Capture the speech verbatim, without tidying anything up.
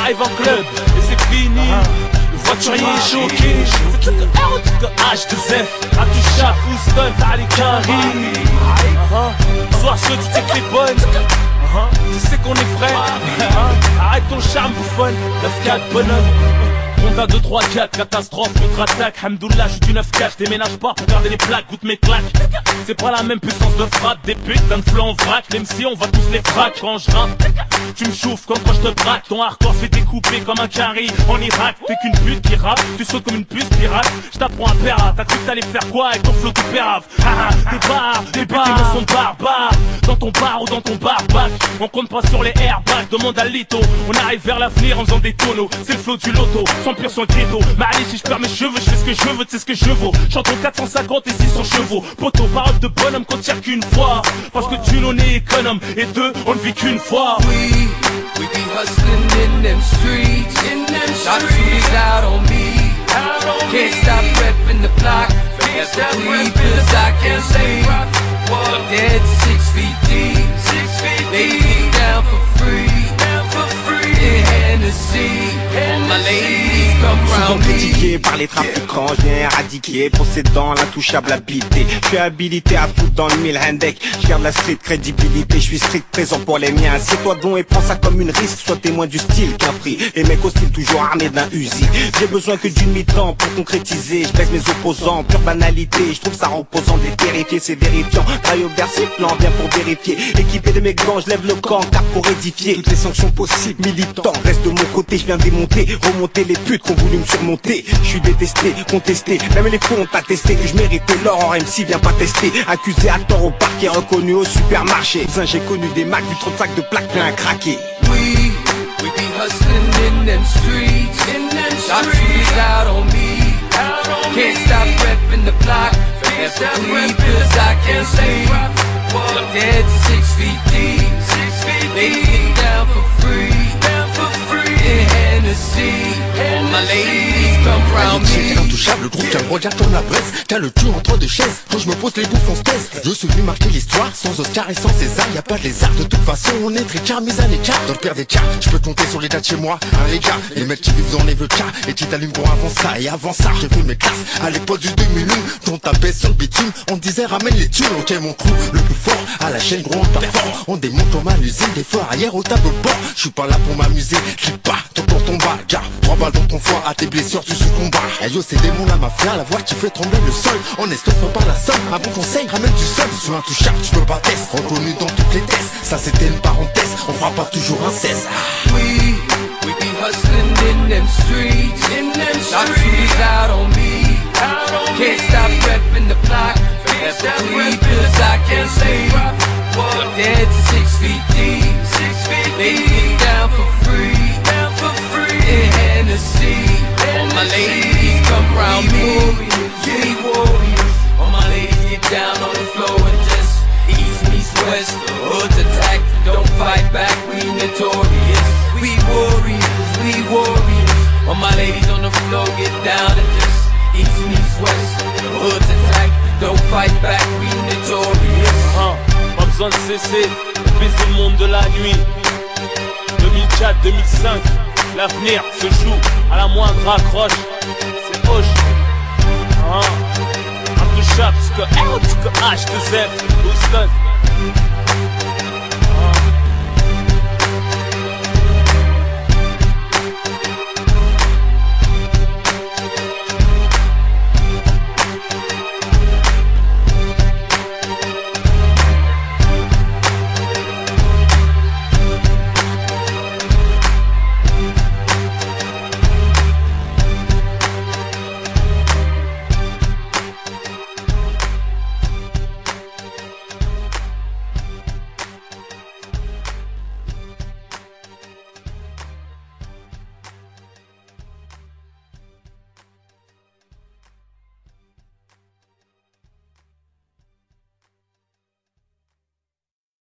j'arrive en club et c'est fini. Le voiturier est choqué. C'est que H deux F, Atoucha, Houston, Ali Karim. Soir chaud, tu sais que t'es bonne. Tu sais qu'on est frères. Arrête ton charme bouffonne. neuf quatre bonhomme. Honda deux trois quatre, catastrophe, contre-attaque. Hamdoullah, je suis du neuf quatre, je déménage pas pour garder les plaques, goûte mes claques. C'est pas la même puissance de frappe, des putains de flancs en vrac. Même si on va tous les frac quand je rappe. Tu me chauffes comme quand je te braque. Ton hardcore se fait découper comme un carré en Irak. T'es qu'une pute qui rappe, tu sautes comme une puce pirate. Je t'apprends un pérat, t'as cru que t'allais faire quoi avec ton flow tout pérave. Ah ah, des barres, des barres, tes mots sont barbares. Dans ton bar ou dans ton barbac, on compte pas sur les airbags, demande à Lito. On arrive vers l'avenir en faisant des tonneaux, c'est le flow du loto. Sans pur son ghetto, mais allez si je perds mes cheveux, je fais ce que je veux, tu sais ce que je vaux. Chante en quatre cent cinquante et six cents chevaux. Poteau, parole de bonhomme qu'on tire qu'une fois. Parce que d'une on est économe et deux on ne vit qu'une fois. We, we be hustling in them streets, in them streets. Out on me, can't stop repping the block. Can't stop repping cause I can't say what. Dead six feet deep, six feet deep. They be down for free, down for free. In Hennessy, my ladies come round me. Critiqué par les trafiquants, je viens éradiquer, possédant l'intouchable habilité. Je suis habilité à foutre dans le mille handek. Je garde la street crédibilité, je suis strict présent pour les miens. Assieds-toi donc et prends ça comme une risque, sois témoin du style qu'un prix. Les mecs hostiles toujours armés d'un Uzi. J'ai besoin que d'une mi-temps pour concrétiser. Je baisse mes opposants, pure banalité. Je trouve ça reposant d'être vérifié, c'est vérifiant. Travaille au Bercy, plan bien pour vérifier. Équipé de mes gants, je lève le camp, car pour édifier toutes les sanctions possibles. Militant, reste de mon côté, je viens démonter, remonter les putes qu'on voulu me surmonter. Je suis détesté, contesté, même les fous ont attesté que je méritais l'or. En M C vient pas tester, accusé à tort au parquet, reconnu au supermarché. Cousin, j'ai connu des macs, vu trop de sacs de plaques plein à craquer. We, we be hustling in them streets, in them streets. Out on me, can't stop repping the block. Can't stop repping cause I can't say what. Dead six feet deep, six feet deep. They be down for free, down for free. In Hennessy, my ladies come round me. J'étais intouchable, le groupe qui regarde comme la presse. T'as le cul entre deux chaises, quand je me pose les bouffons se taisent. Je suis venu marquer l'histoire, sans Oscar et sans César. Y'a pas de lézard, de toute façon on est tricard, mis à l'écart. Dans le pire des cas, je peux compter sur les dates chez moi. Un les gars, les mecs qui vivent dans les vœux et qui t'allument pour avant ça. Et avant ça, j'ai vu mes classes à l'époque du deux mille un. Dont tapait sur le bitume, on disait ramène les thunes. Ok mon crew, le plus fort, à la chaîne gros on performe. On démonte comme à l'usine, des fois ailleurs au tableau de bord. Je suis pas là pour m'amuser, je pas tout dans ton bas. Gars, trois balles dans ton foie, à tes blessures tu succombas. Hey yo c'est démon la mafia, la voix qui fait trembler le sol. On estompe pas la somme, un bon conseil ramène du sol. Sur un touchable, tu peux pas tester, reconnu dans toutes les tests. Ça c'était une parenthèse, on fera pas toujours un seize. We, we be hustling in them streets, in them streets. Out on me, can't stop repping the block. Can't stop repping cause I can't say what. Dead six feet deep, six feet deep. They be down for free, down for free. In Hennessy, my ladies come round me. We warriors, all my ladies get down on the floor and just east meets west. Hoods attack, don't fight back, we notorious. We warriors, we warriors. All my ladies on the floor get down and just east meets west. Hoods attack, don't fight back, we notorious. Hein, pas besoin de cesser, baiser le monde de la nuit. deux mille quatre deux mille cinq, l'avenir se joue à la moindre accroche. C'est Hoche, hein, intouchable, parce que H deux F, Houston.